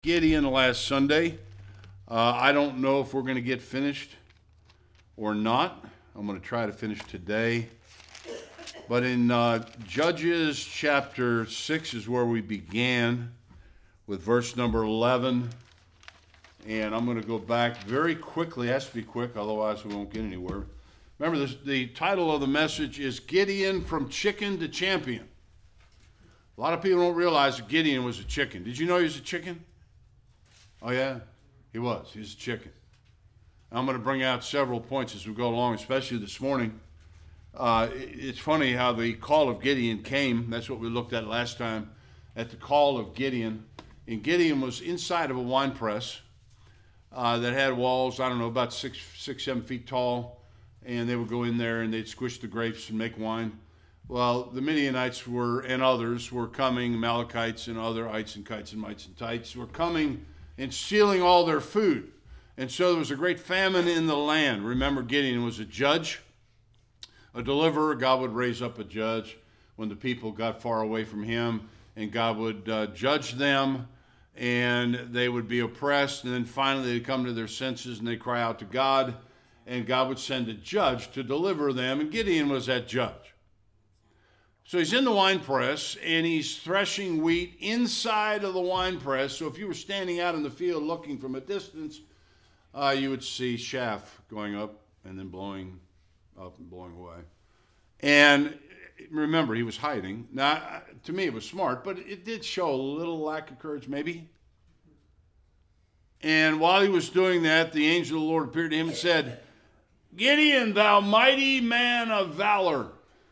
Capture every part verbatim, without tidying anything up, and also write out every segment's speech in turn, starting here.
Gideon last Sunday. Uh, I don't know if we're going to get finished or not. I'm going to try to finish today. But in uh, Judges chapter six is where we began with verse number eleven. And I'm going to go back very quickly. It has to be quick, otherwise we won't get anywhere. Remember, this, the title of the message is Gideon from Chicken to Champion. A lot of people don't realize that Gideon was a chicken. Did you know he was a chicken? Oh, yeah? He was. He was a chicken. I'm going to bring out several points as we go along, especially this morning. Uh, it's funny how the call of Gideon came. That's what we looked at last time, at the call of Gideon. And Gideon was inside of a wine press uh, that had walls, I don't know, about six, six, seven feet tall. And they would go in there and they'd squish the grapes and make wine. Well, the Midianites were, and others were coming, Amalekites and other ites and kites and mites and tites, were coming and stealing all their food. And so there was a great famine in the land. Remember, Gideon was a judge, a deliverer. God would raise up a judge when the people got far away from him, and God would uh, judge them, and they would be oppressed, and then finally they'd come to their senses and they'd cry out to God, and God would send a judge to deliver them, and Gideon was that judge. So he's in the wine press, and he's threshing wheat inside of the wine press. So if you were standing out in the field looking from a distance, uh, you would see chaff going up and then blowing up and blowing away. And remember, he was hiding. Now, to me, it was smart, but it did show a little lack of courage, maybe. And while he was doing that, the angel of the Lord appeared to him and said, "Gideon, thou mighty man of valor."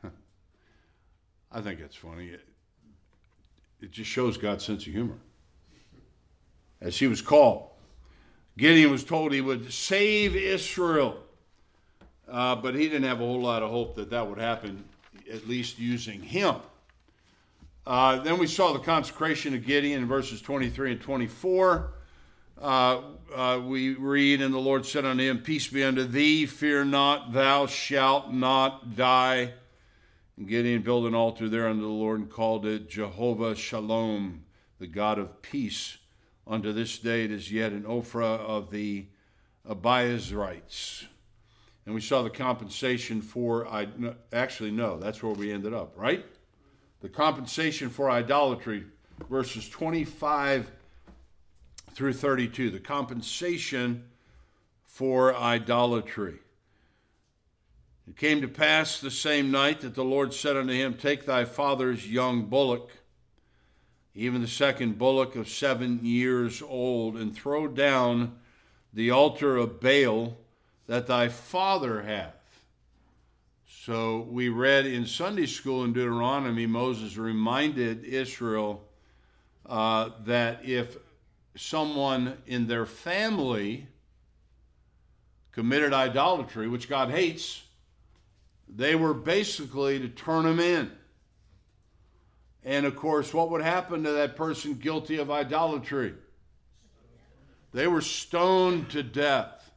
I think that's funny. It, it just shows God's sense of humor. As he was called, Gideon was told he would save Israel. Uh, but he didn't have a whole lot of hope that that would happen, at least using him. Uh, then we saw the consecration of Gideon in verses twenty-three and twenty-four. Uh, uh, we read, "And the Lord said unto him, Peace be unto thee, fear not, thou shalt not die. And Gideon built an altar there unto the Lord and called it Jehovah Shalom, the God of peace. Unto this day it is yet an Ophrah of the Abiezrites." And we saw the compensation for, actually no, that's where we ended up, right? The compensation for idolatry, verses twenty-five through thirty-two. The compensation for idolatry. It came to pass the same night that the Lord said unto him, Take thy father's young bullock, even the second bullock of seven years old, and throw down the altar of Baal that thy father hath. So we read in Sunday school in Deuteronomy, Moses reminded Israel uh, that if someone in their family committed idolatry, which God hates, they were basically to turn them in. And of course, what would happen to that person guilty of idolatry? They were stoned to death.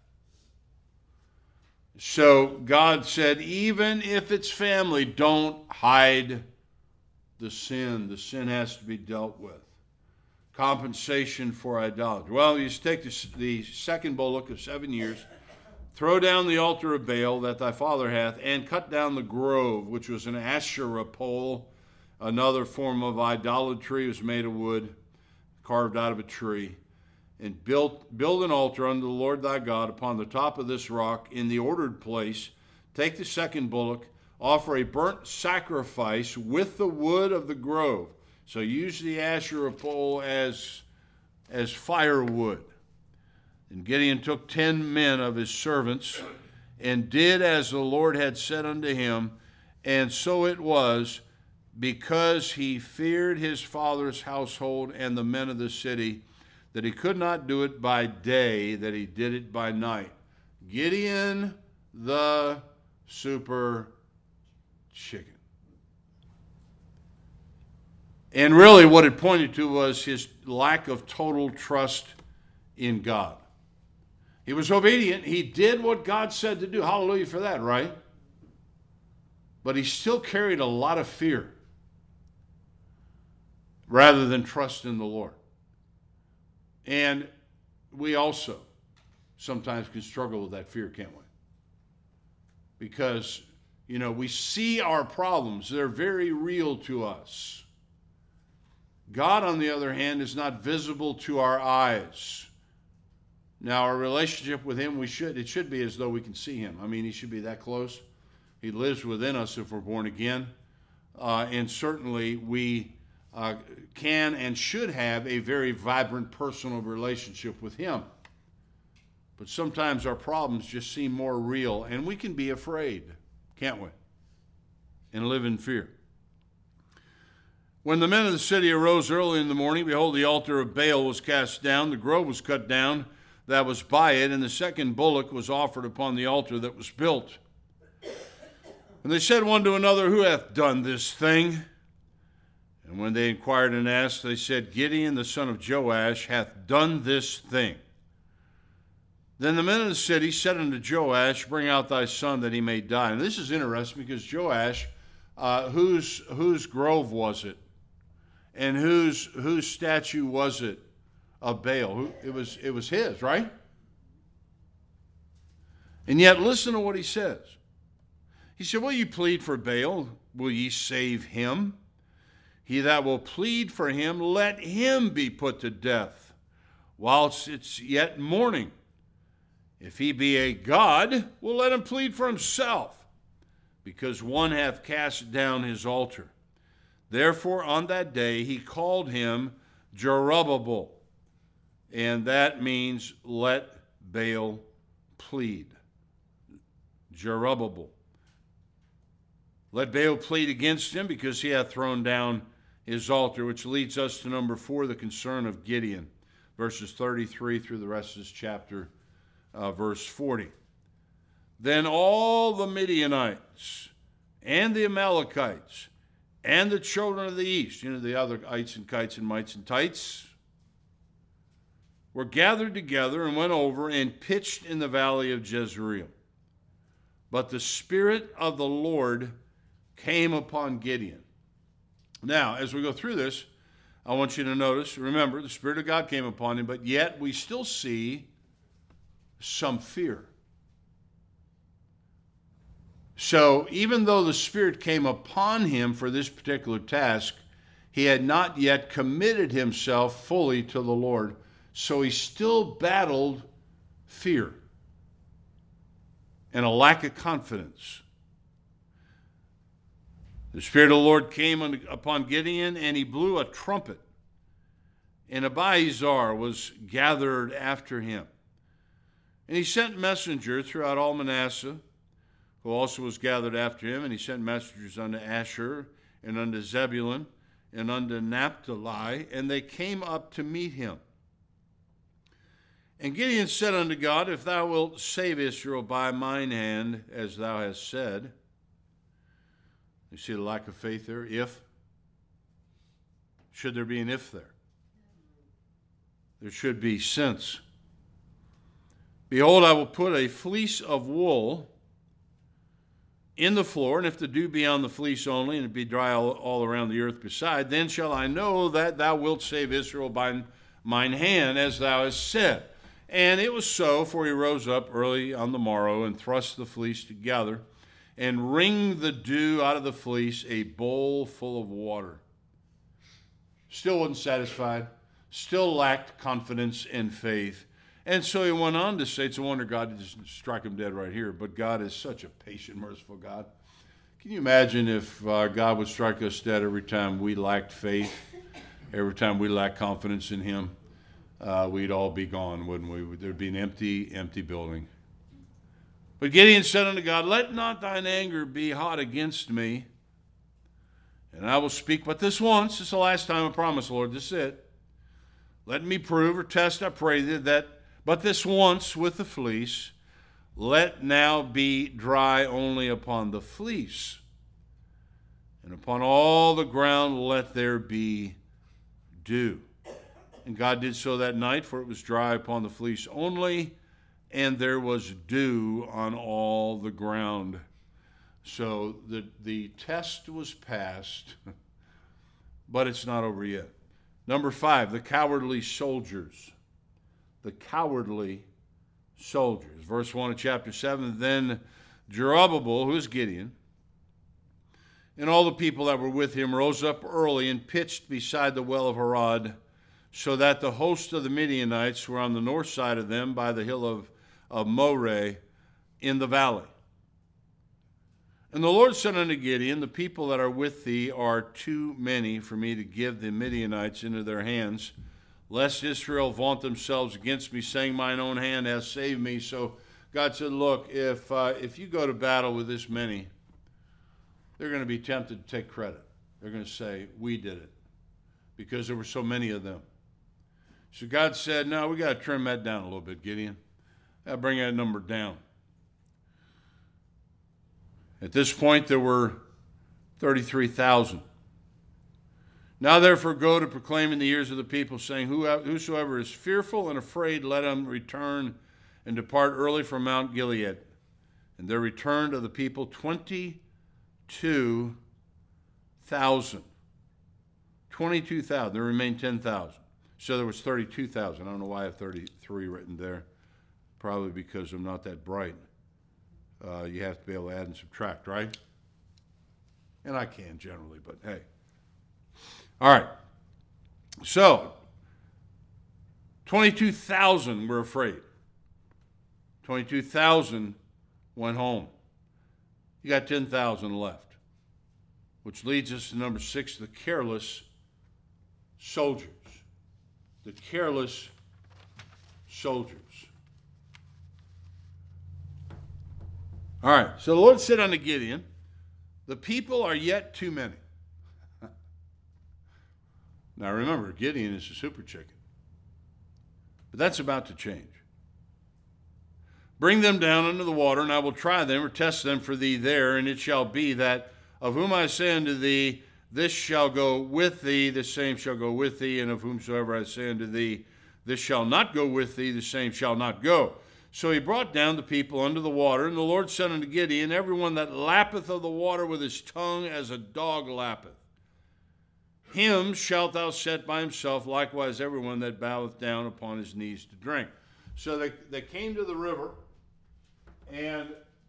So God said, even if it's family, don't hide the sin. The sin has to be dealt with. Compensation for idolatry. Well, you take the, the second bullock of seven years, throw down the altar of Baal that thy father hath, and cut down the grove, which was an Asherah pole. Another form of idolatry was made of wood, carved out of a tree. And build, build an altar unto the Lord thy God upon the top of this rock in the ordered place. Take the second bullock, offer a burnt sacrifice with the wood of the grove. So use the Asherah pole as, as firewood. And Gideon took ten men of his servants and did as the Lord had said unto him. And so it was, because he feared his father's household and the men of the city, that he could not do it by day, that he did it by night. Gideon the super chicken. And really what it pointed to was his lack of total trust in God. He was obedient. He did what God said to do. Hallelujah for that, right? But he still carried a lot of fear rather than trust in the Lord. And we also sometimes can struggle with that fear, can't we? Because, you know, we see our problems. They're very real to us. God, on the other hand, is not visible to our eyes. Now, our relationship with him, we should it should be as though we can see him. I mean, he should be that close. He lives within us if we're born again. Uh, and certainly we uh, can and should have a very vibrant personal relationship with him. But sometimes our problems just seem more real, and we can be afraid, can't we? And live in fear. When the men of the city arose early in the morning, behold, the altar of Baal was cast down, the grove was cut down that was by it, and the second bullock was offered upon the altar that was built. And they said one to another, Who hath done this thing? And when they inquired and asked, they said, Gideon the son of Joash hath done this thing. Then the men of the city said unto Joash, Bring out thy son that he may die. And this is interesting because Joash, uh, whose whose grove was it? And whose whose statue was it of Baal? Who, it was it was his, right? And yet listen to what he says. He said, Will ye plead for Baal? Will ye save him? He that will plead for him, let him be put to death, whilst it's yet morning. If he be a god, we'll let him plead for himself, because one hath cast down his altar. Therefore on that day he called him Jerubbaal, and that means let Baal plead. Jerubbaal. Let Baal plead against him, because he hath thrown down his altar, which leads us to number four, the concern of Gideon, verses thirty-three through the rest of this chapter. Uh, verse forty. Then all the Midianites and the Amalekites and the children of the east, you know, the other ites and kites and mites and tights, were gathered together and went over and pitched in the valley of Jezreel. But the Spirit of the Lord came upon Gideon. Now, as we go through this, I want you to notice, remember, the Spirit of God came upon him, but yet we still see some fear. So even though the Spirit came upon him for this particular task, he had not yet committed himself fully to the Lord. So he still battled fear and a lack of confidence. The Spirit of the Lord came upon Gideon, and he blew a trumpet, and Abiezar was gathered after him. And he sent messengers throughout all Manasseh, who also was gathered after him, and he sent messengers unto Asher, and unto Zebulun, and unto Naphtali, and they came up to meet him. And Gideon said unto God, If thou wilt save Israel by mine hand, as thou hast said. You see the lack of faith there? If. Should there be an if there? There should be since. Behold, I will put a fleece of wool in the floor, and if the dew be on the fleece only, and it be dry all, all around the earth beside, then shall I know that thou wilt save Israel by mine hand, as thou hast said. And it was so, for he rose up early on the morrow, and thrust the fleece together, and wringed the dew out of the fleece, a bowl full of water. Still wasn't satisfied, still lacked confidence and faith. And so he went on to say, it's a wonder God didn't strike him dead right here, but God is such a patient, merciful God. Can you imagine if uh, God would strike us dead every time we lacked faith, every time we lacked confidence in him? Uh, we'd all be gone, wouldn't we? There'd be an empty, empty building. But Gideon said unto God, Let not thine anger be hot against me, and I will speak but this once. This is the last time I promise, Lord. This is it. Let me prove or test, I pray thee, that but this once with the fleece, let now be dry only upon the fleece, and upon all the ground let there be dew. And God did so that night, for it was dry upon the fleece only, and there was dew on all the ground. So the, the test was passed, but it's not over yet. Number five, the cowardly soldiers. the cowardly soldiers. Verse one of chapter seven, then Jerubbaal, who is Gideon, and all the people that were with him rose up early and pitched beside the well of Harod, so that the host of the Midianites were on the north side of them by the hill of, of Moreh in the valley. And the Lord said unto Gideon, the people that are with thee are too many for me to give the Midianites into their hands, lest Israel vaunt themselves against me, saying, mine own hand has saved me. So God said, look, if uh, if you go to battle with this many, they're going to be tempted to take credit. They're going to say, we did it, because there were so many of them. So God said, no, we got to trim that down a little bit, Gideon. Got to bring that number down. At this point, there were thirty-three thousand. Now therefore go to proclaim in the ears of the people, saying, whosoever is fearful and afraid, let him return and depart early from Mount Gilead. And there returned of the people twenty-two thousand. twenty-two thousand. There remained ten thousand. So there was thirty-two thousand. I don't know why I have thirty-three written there. Probably because I'm not that bright. Uh, you have to be able to add and subtract, right? And I can generally, but hey. All right. So, twenty-two thousand were afraid. twenty-two thousand went home. You got ten thousand left, which leads us to number six, the careless soldiers. The careless soldiers. All right, so the Lord said unto Gideon, the people are yet too many. Now remember, Gideon is a super chicken. But that's about to change. Bring them down under the water, and I will try them or test them for thee there, and it shall be that of whom I say unto thee, this shall go with thee, the same shall go with thee, and of whomsoever I say unto thee, this shall not go with thee, the same shall not go. So he brought down the people under the water, and the Lord said unto Gideon, everyone that lappeth of the water with his tongue as a dog lappeth, him shalt thou set by himself, likewise everyone that boweth down upon his knees to drink. So they, they came to the river, and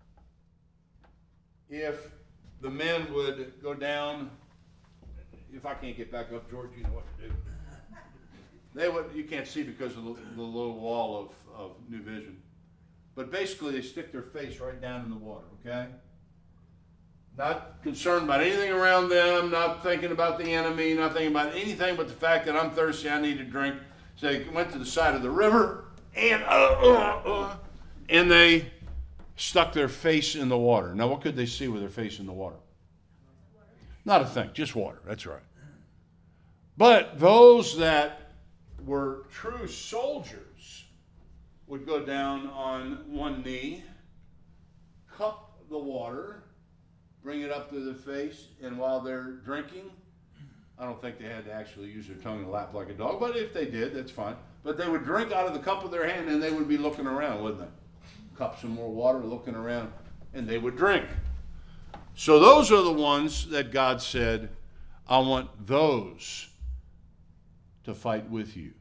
if the men would go down, if I can't get back up, George, you know what to do. They would, you can't see because of the, the little wall of, of New Vision. But basically, they stick their face right down in the water, okay? Not concerned about anything around them, not thinking about the enemy, not thinking about anything but the fact that I'm thirsty, I need a drink. So they went to the side of the river, and uh, uh, uh, and they stuck their face in the water. Now, what could they see with their face in the water? Not a thing, just water, that's right. But those that were true soldiers would go down on one knee, cup the water, bring it up to the face, and while they're drinking, I don't think they had to actually use their tongue and lap like a dog, but if they did, that's fine. But they would drink out of the cup of their hand, and they would be looking around, wouldn't they? Cup some more water, looking around, and they would drink. So those are the ones that God said, I want those to fight with you.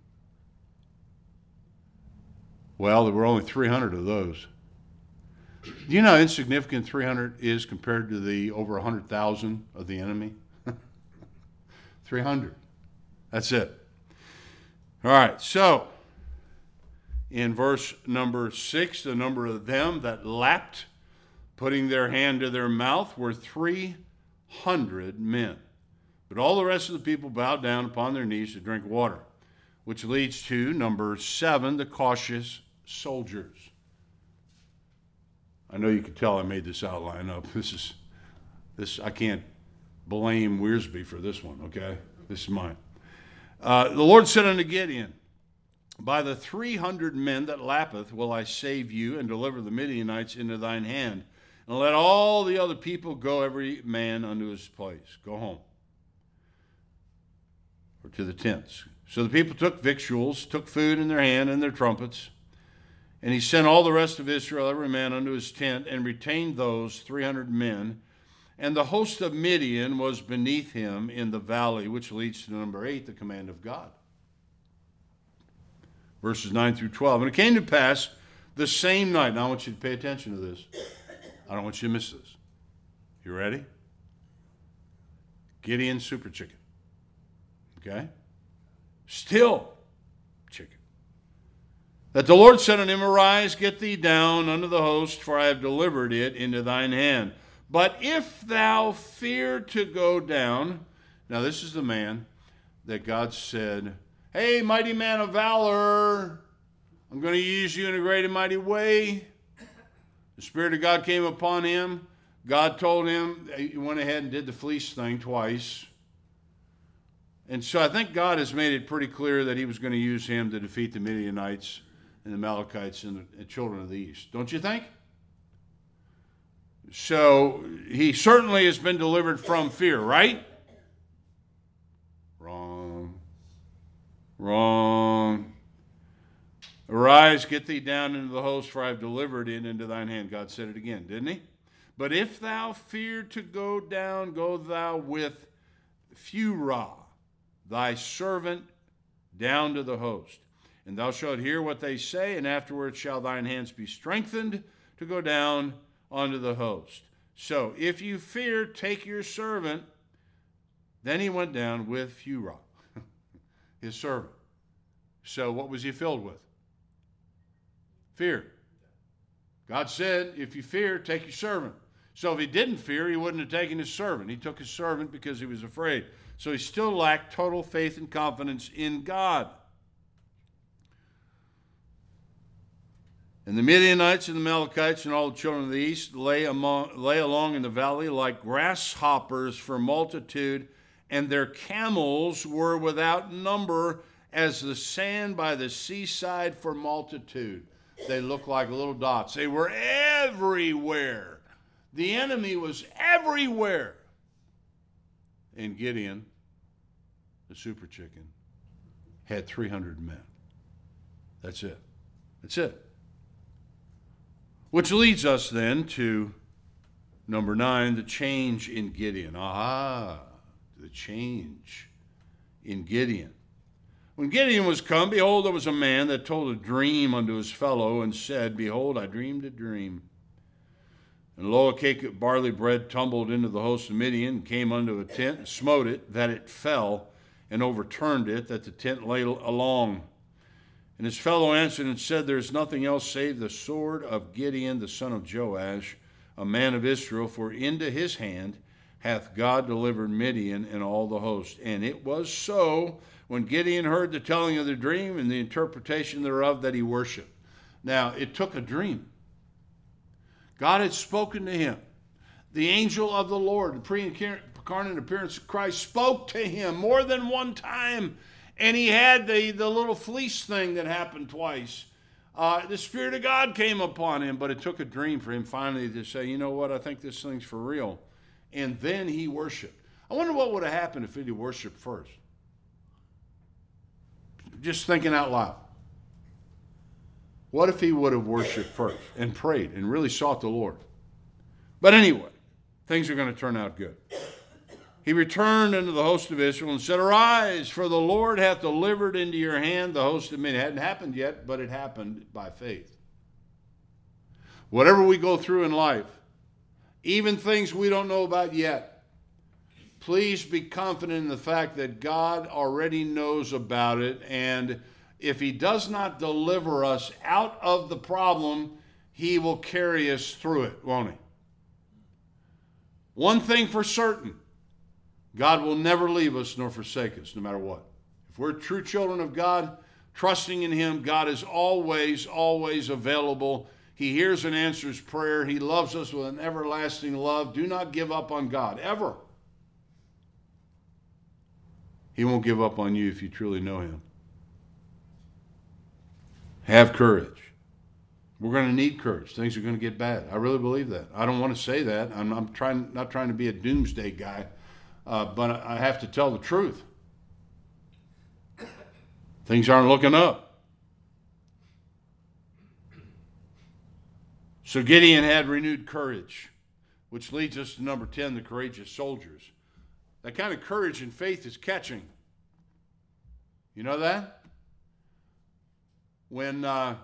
Well, there were only three hundred of those. Do you know how insignificant three hundred is compared to the over one hundred thousand of the enemy? three hundred. That's it. All right, so in verse number six, the number of them that lapped, putting their hand to their mouth, were three hundred men. But all the rest of the people bowed down upon their knees to drink water, which leads to number seven, the cautious soldiers. I know you can tell I made this outline up. This is, this I can't blame Wiersbe for this one, okay? This is mine. Uh, the Lord said unto Gideon, by the three hundred men that lappeth will I save you and deliver the Midianites into thine hand, and let all the other people go every man unto his place. Go home. Or to the tents. So the people took victuals, took food in their hand and their trumpets, and he sent all the rest of Israel, every man unto his tent, and retained those three hundred men. And the host of Midian was beneath him in the valley, which leads to number eight, the command of God. verses nine through twelve. And it came to pass the same night. Now I want you to pay attention to this. I don't want you to miss this. You ready? Gideon super chicken. Okay? Still chicken. That the Lord said unto him, Arise, get thee down unto the host, for I have delivered it into thine hand. But if thou fear to go down, now this is the man that God said, Hey, mighty man of valor, I'm going to use you in a great and mighty way. The Spirit of God came upon him. God told him, he went ahead and did the fleece thing twice. And so I think God has made it pretty clear that he was going to use him to defeat the Midianites and the Amalekites and the children of the east. Don't you think? So he certainly has been delivered from fear, right? Wrong. Wrong. Arise, get thee down into the host, for I have delivered it into thine hand. God said it again, didn't he? But if thou fear to go down, go thou with Phurah, thy servant, down to the host. And thou shalt hear what they say, and afterward shall thine hands be strengthened to go down unto the host. So, if you fear, take your servant. Then he went down with Phurah, his servant. So, what was he filled with? Fear. God said, if you fear, take your servant. So, if he didn't fear, he wouldn't have taken his servant. He took his servant because he was afraid. So, he still lacked total faith and confidence in God. And the Midianites and the Amalekites and all the children of the east lay, among, lay along in the valley like grasshoppers for multitude, and their camels were without number as the sand by the seaside for multitude. They looked like little dots. They were everywhere. The enemy was everywhere. And Gideon, the super chicken, had three hundred men. That's it. That's it. Which leads us then to number nine, the change in Gideon. Aha, the change in Gideon. When Gideon was come, behold, there was a man that told a dream unto his fellow and said, Behold, I dreamed a dream. And lo, a cake of barley bread tumbled into the host of Midian, and came unto a tent, and smote it, that it fell, and overturned it, that the tent lay along. And his fellow answered and said, There is nothing else save the sword of Gideon, the son of Joash, a man of Israel, for into his hand hath God delivered Midian and all the host. And it was so, when Gideon heard the telling of the dream and the interpretation thereof, that he worshiped. Now, it took a dream. God had spoken to him. The angel of the Lord, the pre-incarnate appearance of Christ, spoke to him more than one time. And he had the, the little fleece thing that happened twice. Uh, the Spirit of God came upon him, but it took a dream for him finally to say, you know what, I think this thing's for real. And then he worshiped. I wonder what would have happened if he had worshiped first. Just thinking out loud. What if he would have worshiped first and prayed and really sought the Lord? But anyway, things are going to turn out good. He returned unto the host of Israel and said, Arise, for the Lord hath delivered into your hand the host of Midian. It hadn't happened yet, but it happened by faith. Whatever we go through in life, even things we don't know about yet, please be confident in the fact that God already knows about it. And if he does not deliver us out of the problem, he will carry us through it, won't he? One thing for certain, God will never leave us nor forsake us, no matter what. If we're true children of God, trusting in him, God is always, always available. He hears and answers prayer. He loves us with an everlasting love. Do not give up on God, ever. He won't give up on you if you truly know him. Have courage. We're going to need courage. Things are going to get bad. I really believe that. I don't want to say that. I'm, I'm trying, not trying to be a doomsday guy. Uh, but I have to tell the truth. Things aren't looking up. So Gideon had renewed courage, which leads us to number ten, the courageous soldiers. That kind of courage and faith is catching. You know that? When uh,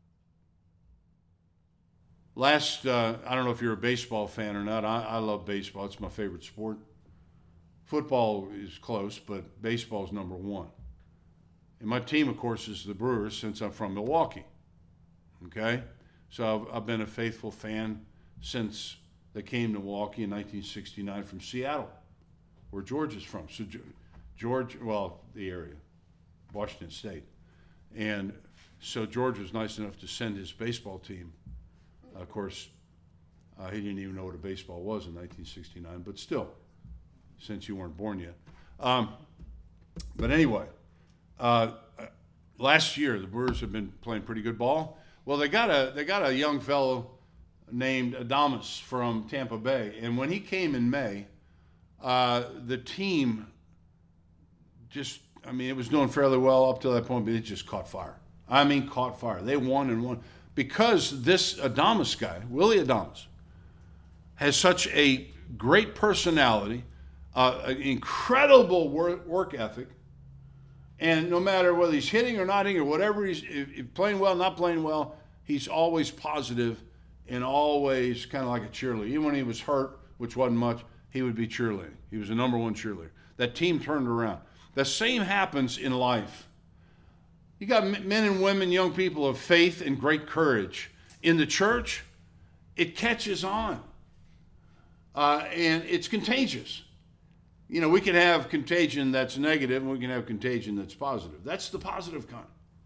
last, uh, I don't know if you're a baseball fan or not. I, I love baseball. It's my favorite sport. Football is close, but baseball is number one. And my team, of course, is the Brewers since I'm from Milwaukee. Okay? So I've, I've been a faithful fan since they came to Milwaukee in nineteen sixty-nine from Seattle, where George is from. So George, well, the area, Washington State. And so George was nice enough to send his baseball team. Of course, uh, he didn't even know what a baseball was in nineteen sixty-nine, but still, since you weren't born yet. Um, but anyway, uh, last year the Brewers have been playing pretty good ball. Well, they got a they got a young fellow named Adames from Tampa Bay, and when he came in May, uh, the team just, I mean, it was doing fairly well up to that point, but it just caught fire. I mean, caught fire. They won and won because this Adames guy, Willie Adames, has such a great personality, uh, an incredible work, work ethic, and no matter whether he's hitting or not hitting or whatever he's if, if playing well, not playing well, he's always positive and always kind of like a cheerleader. Even when he was hurt, which wasn't much, he would be cheerleading. He was the number one cheerleader. That team turned around. The same happens in life. You got men and women, young people of faith and great courage. In the church, it catches on. Uh, and it's contagious. You know, we can have contagion that's negative, and we can have contagion that's positive. That's the positive kind.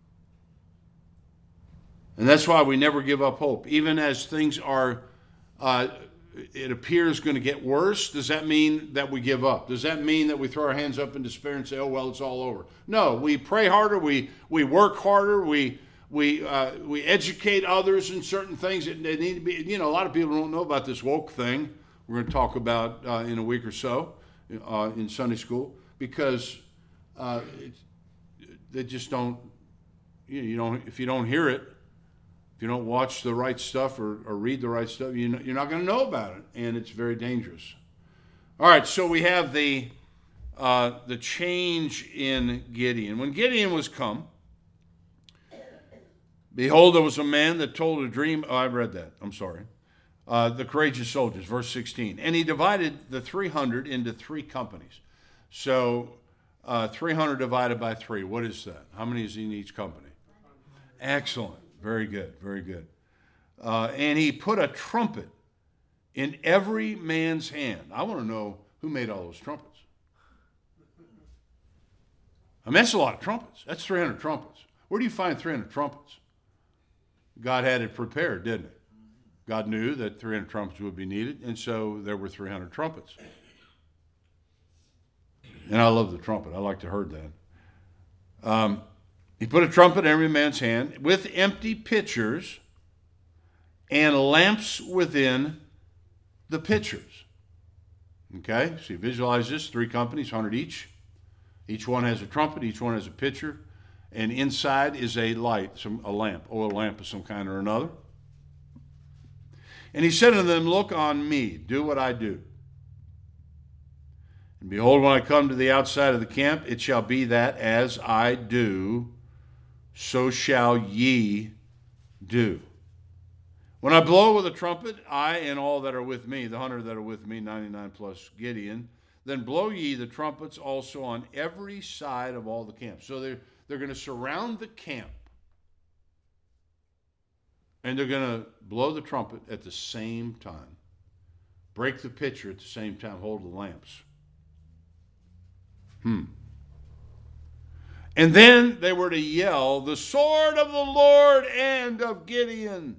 And that's why we never give up hope. Even as things are, uh, it appears going to get worse, does that mean that we give up? Does that mean that we throw our hands up in despair and say, oh, well, it's all over? No, we pray harder, we we work harder, we we uh, we educate others in certain things that they need to be. You know, a lot of people don't know about this woke thing we're going to talk about uh, in a week or so uh, in Sunday school, because uh, it, they just don't, you know, you don't, if you don't hear it, you don't watch the right stuff or, or read the right stuff, you know, you're not going to know about it, and it's very dangerous. All right, so we have the uh, the change in Gideon. When Gideon was come, behold, there was a man that told a dream. Oh, I read that. I'm sorry. Uh, the courageous soldiers, verse sixteen. And he divided the three hundred into three companies. So uh, three hundred divided by three, what is that? How many is in each company? Excellent. Very good, very good. Uh, and he put a trumpet in every man's hand. I want to know who made all those trumpets. I mean, that's a lot of trumpets. That's three hundred trumpets. Where do you find three hundred trumpets? God had it prepared, didn't it? God knew that three hundred trumpets would be needed, and so there were three hundred trumpets. And I love the trumpet. I like to hear that. Um, He put a trumpet in every man's hand with empty pitchers and lamps within the pitchers. Okay, so you visualize this, three companies, one hundred each. Each one has a trumpet, each one has a pitcher, and inside is a light, some a lamp, oil lamp of some kind or another. And he said unto them, look on me, do what I do. And behold, when I come to the outside of the camp, it shall be that as I do, so shall ye do. When I blow with a trumpet, I and all that are with me, the hundred that are with me, ninety-nine plus Gideon, then blow ye the trumpets also on every side of all the camp. So they're, they're going to surround the camp, and they're going to blow the trumpet at the same time, break the pitcher at the same time, hold the lamps. Hmm. And then they were to yell, the sword of the Lord and of Gideon.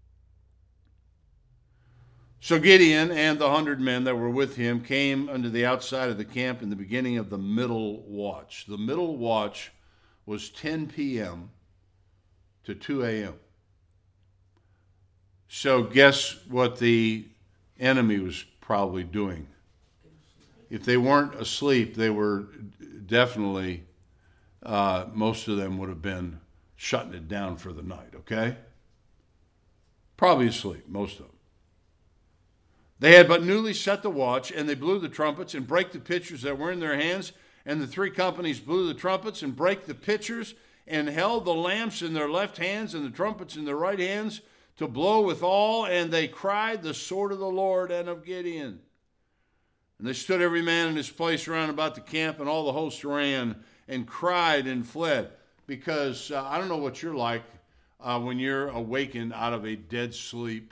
So Gideon and the hundred men that were with him came unto the outside of the camp in the beginning of the middle watch. The middle watch was ten p.m. to two a.m. So guess what the enemy was probably doing? If they weren't asleep, they were definitely... Uh, most of them would have been shutting it down for the night, okay? Probably asleep, most of them. They had but newly set the watch, and they blew the trumpets and brake the pitchers that were in their hands, and the three companies blew the trumpets and brake the pitchers, and held the lamps in their left hands and the trumpets in their right hands to blow withal, and they cried the sword of the Lord and of Gideon. And they stood every man in his place round about the camp, and all the host ran and cried and fled. Because uh, I don't know what you're like uh, when you're awakened out of a dead sleep.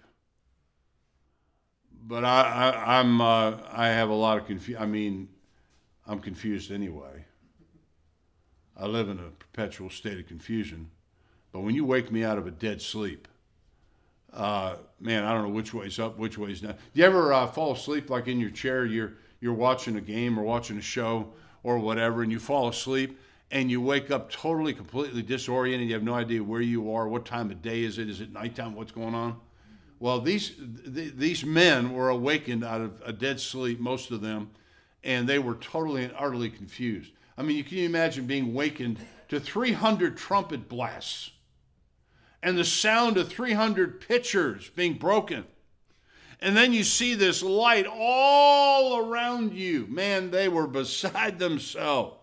But I, I, I'm, uh, I have a lot of confusion. I mean, I'm confused anyway. I live in a perpetual state of confusion. But when you wake me out of a dead sleep, uh, man, I don't know which way's up, which way's down. Do you ever uh, fall asleep like in your chair? You're you're watching a game or watching a show or whatever, and you fall asleep and you wake up totally, completely disoriented. You have no idea where you are. What time of day is it? Is it nighttime? What's going on? Well, these th- these men were awakened out of a dead sleep, most of them, and they were totally and utterly confused. I mean, you can imagine being wakened to three hundred trumpet blasts and the sound of three hundred pitchers being broken. And then you see this light all around you. Man, they were beside themselves.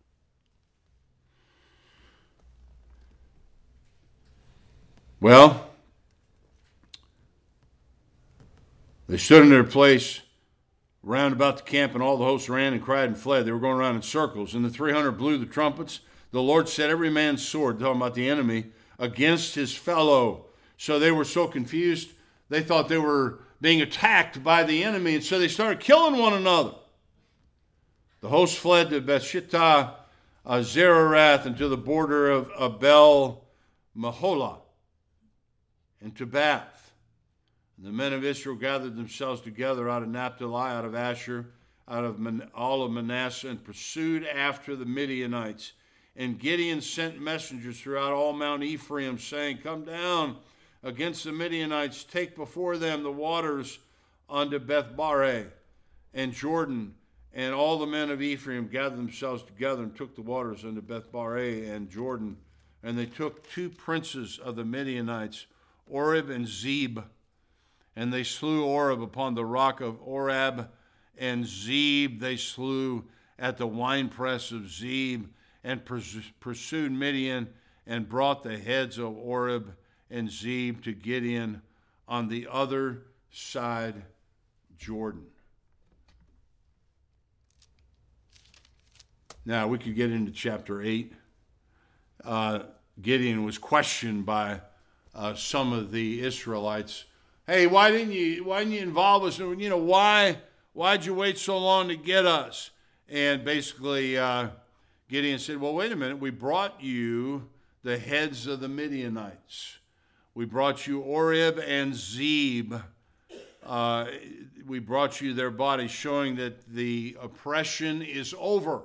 Well, they stood in their place round about the camp, and all the hosts ran and cried and fled. They were going around in circles. And the three hundred blew the trumpets. The Lord set every man's sword, talking about the enemy, against his fellow. So they were so confused, they thought they were being attacked by the enemy, and so they started killing one another. The host fled to Bethshittah, uh, Zererath, and to the border of Abel Maholah, and to Bath. And the men of Israel gathered themselves together out of Naphtali, out of Asher, out of Man- all of Manasseh, and pursued after the Midianites. And Gideon sent messengers throughout all Mount Ephraim, saying, "Come down against the Midianites, take before them the waters unto Bethbare and Jordan." And all the men of Ephraim gathered themselves together and took the waters unto Bethbare and Jordan. And they took two princes of the Midianites, Oreb and Zeb. And they slew Oreb upon the rock of Oreb, and Zeb they slew at the winepress of Zeb, and pursued Midian, and brought the heads of Oreb and Zeb to Gideon on the other side Jordan. Now, we could get into chapter eight. Uh, Gideon was questioned by uh, some of the Israelites. Hey, why didn't you why didn't you involve us? You know, why why'd you wait so long to get us? And basically, uh, Gideon said, well, wait a minute. We brought you the heads of the Midianites. We brought you Oreb and Zeb. Uh, we brought you their bodies, showing that the oppression is over.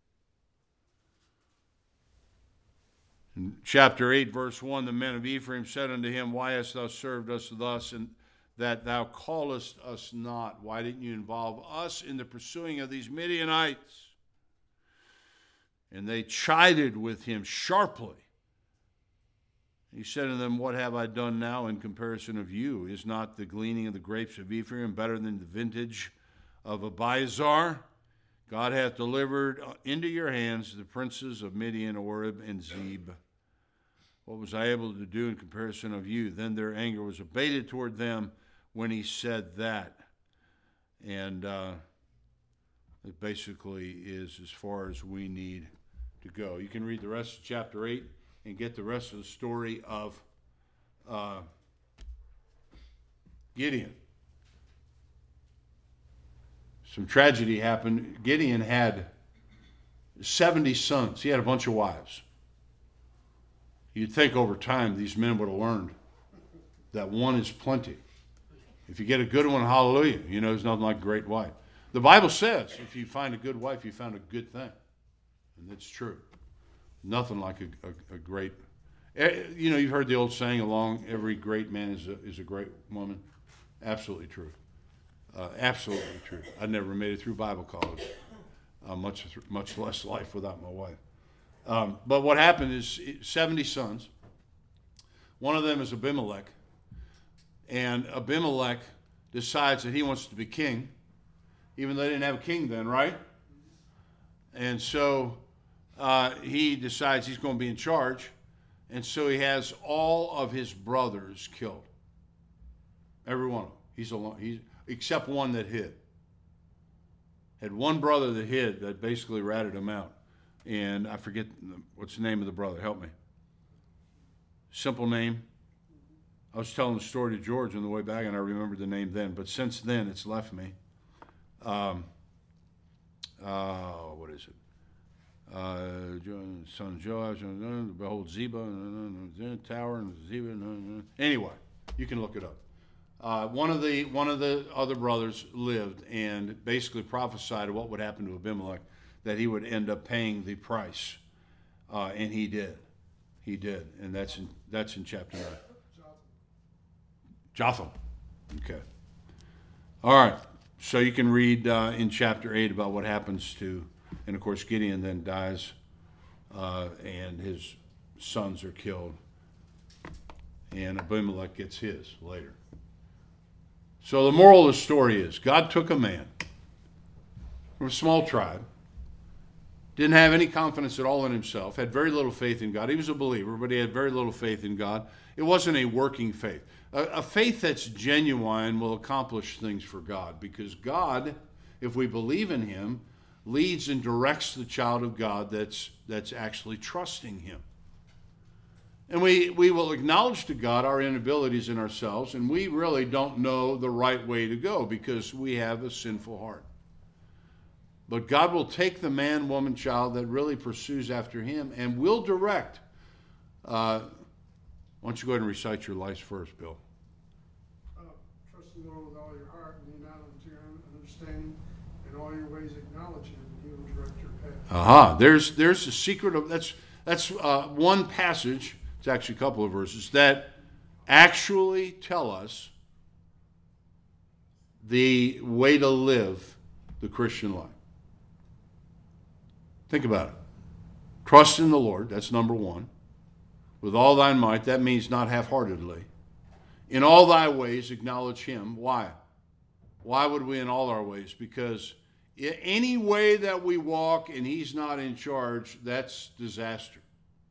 In chapter eight, verse one, the men of Ephraim said unto him, why hast thou served us thus, and that thou callest us not? Why didn't you involve us in the pursuing of these Midianites? And they chided with him sharply. He said to them, what have I done now in comparison of you? Is not the gleaning of the grapes of Ephraim better than the vintage of Abiezar? God hath delivered into your hands the princes of Midian, Oreb, and Zeb. What was I able to do in comparison of you? Then their anger was abated toward them when he said that. And uh, it basically is as far as we need to go. You can read the rest of chapter eight and get the rest of the story of uh, Gideon. Some tragedy happened. Gideon had seventy sons. He had a bunch of wives. You'd think over time these men would have learned that one is plenty. If you get a good one, hallelujah. You know, there's nothing like a great wife. The Bible says if you find a good wife, you found a good thing. And that's true. Nothing like a, a, a great, you know, you've heard the old saying along, every great man is a, is a great woman. Absolutely true. Uh, absolutely true. I never made it through Bible college, uh, much much less life without my wife. Um, but what happened is seventy sons. One of them is Abimelech. And Abimelech decides that he wants to be king, even though they didn't have a king then, right? And so uh, he decides he's going to be in charge, and so he has all of his brothers killed. Every one of them. He's alone. He's except one that hid. Had one brother that hid that basically ratted him out, and I forget the, what's the name of the brother. Help me. Simple name. I was telling the story to George on the way back, and I remembered the name then. But since then, it's left me. Um, uh, what is it? Uh, son of Joash, behold Ziba, tower, and Ziba. Anyway, you can look it up. Uh, one of the one of the other brothers lived and basically prophesied what would happen to Abimelech, that he would end up paying the price, uh, and he did. He did, and that's in that's in chapter nine. Jotham. Okay. All right. So you can read uh, in chapter eight about what happens to, and of course Gideon then dies, uh, and his sons are killed, and Abimelech gets his later. So the moral of the story is, God took a man from a small tribe, didn't have any confidence at all in himself, had very little faith in God. He was a believer, but he had very little faith in God. It wasn't a working faith. A, a faith that's genuine will accomplish things for God, because God, if we believe in him, leads and directs the child of God that's that's actually trusting him. And we, we will acknowledge to God our inabilities in ourselves, and we really don't know the right way to go because we have a sinful heart. But God will take the man, woman, child that really pursues after him and will direct. Uh, why don't you go ahead and recite your life first, Bill? Uh, trust the Lord with all your heart and lean not unto your own understanding. In all your ways acknowledge him, and he will direct your path. Aha, there's there's the secret of, that's, that's uh, one passage. It's actually a couple of verses that actually tell us the way to live the Christian life. Think about it. Trust in the Lord, that's number one. With all thine might, that means not half-heartedly. In all thy ways, acknowledge him. Why? Why would we in all our ways? Because any way that we walk and he's not in charge, that's disaster.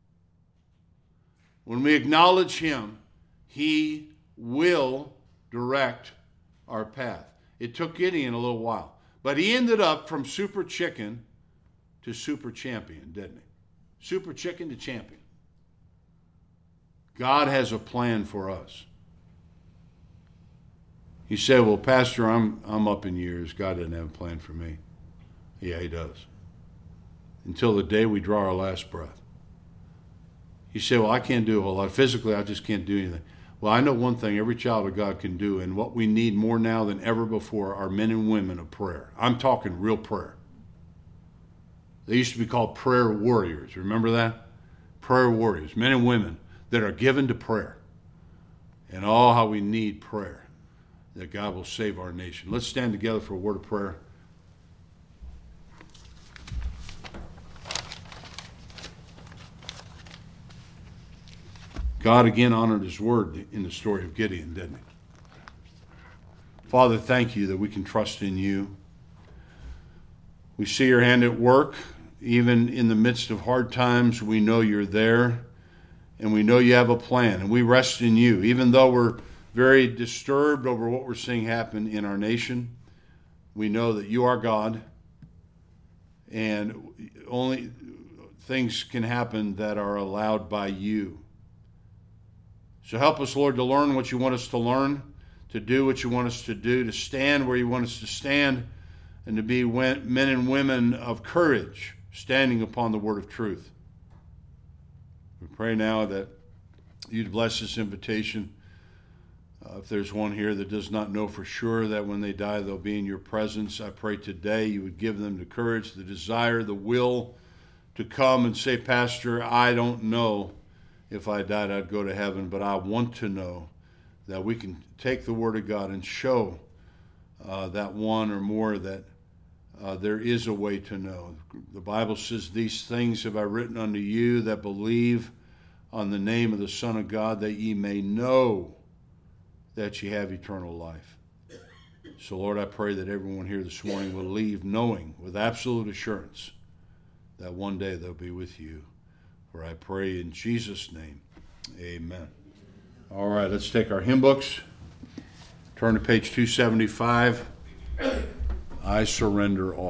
When we acknowledge him, he will direct our path. It took Gideon a little while, but he ended up from super chicken to super champion, didn't he? Super chicken to champion. God has a plan for us. You say, well, Pastor, I'm, I'm up in years. God doesn't have a plan for me. Yeah, he does. Until the day we draw our last breath. You say, well, I can't do a whole lot. Physically, I just can't do anything. Well, I know one thing every child of God can do, and what we need more now than ever before are men and women of prayer. I'm talking real prayer. They used to be called prayer warriors. Remember that? Prayer warriors, men and women that are given to prayer. And oh, how we need prayer, that God will save our nation. Let's stand together for a word of prayer. God again honored his word in the story of Gideon, didn't he? Father, thank you that we can trust in you. We see your hand at work. Even in the midst of hard times, we know you're there, and we know you have a plan, and we rest in you. Even though we're very disturbed over what we're seeing happen in our nation, we know that you are God, and only things can happen that are allowed by you. So help us, Lord, to learn what you want us to learn, to do what you want us to do, to stand where you want us to stand, and to be men and women of courage, standing upon the word of truth. We pray now that you'd bless this invitation. Uh, if there's one here that does not know for sure that when they die they'll be in your presence, I pray today you would give them the courage, the desire, the will to come and say, Pastor, I don't know if I died I'd go to heaven, but I want to know that we can take the word of God and show uh, that one or more that uh, there is a way to know. The Bible says, these things have I written unto you that believe on the name of the Son of God, that ye may know that ye have eternal life. So Lord, I pray that everyone here this morning will leave knowing with absolute assurance that one day they'll be with you. For I pray in Jesus' name, amen. All right, let's take our hymn books. Turn to page two seventy-five. I surrender all.